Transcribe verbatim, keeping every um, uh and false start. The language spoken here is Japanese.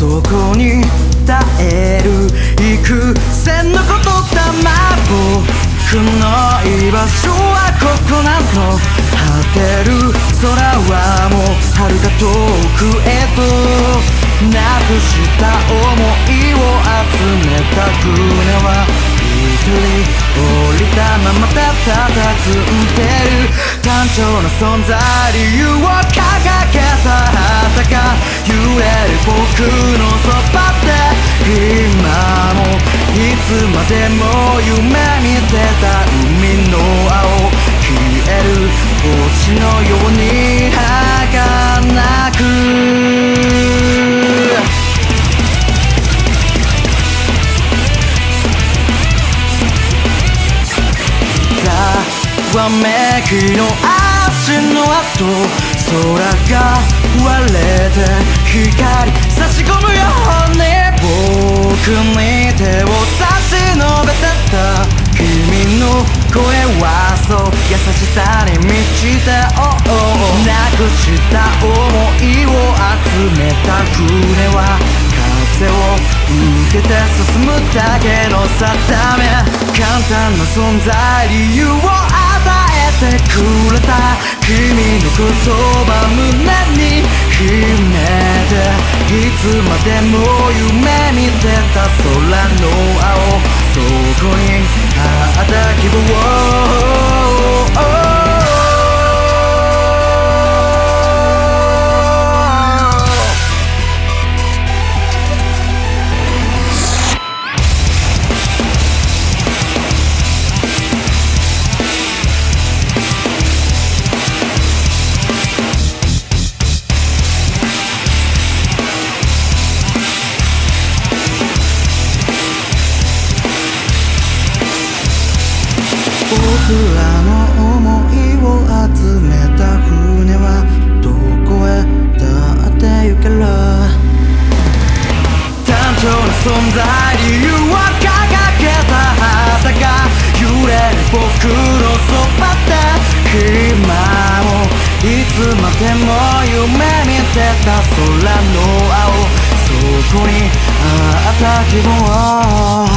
そこに耐える幾千のことだま僕の居場所はここなの。果てる空はもう遥か遠くへとなくした想いを集めた船は一人降りたままたたたずんでる。単調な存在理由を掲げた旗が揺れる僕のそばで今もいつまでも夢見てた海の青消える星のように儚くわめきの足の跡空が割れて光差し込むように僕に手を差し伸べてた君の声はそう優しさに満ちて、oh oh、なくした想いを集めた船は風を受けて進むだけの定め簡単な存在理由を与えてくれた君の言葉胸に秘めていつまでも夢見てた空の青そこにあった希望僕らの想いを集めた船はどこへだって行ける単調な存在理由を掲げた旗が揺れる僕のそばで今もいつまでも夢見てた空の青そこにあった希望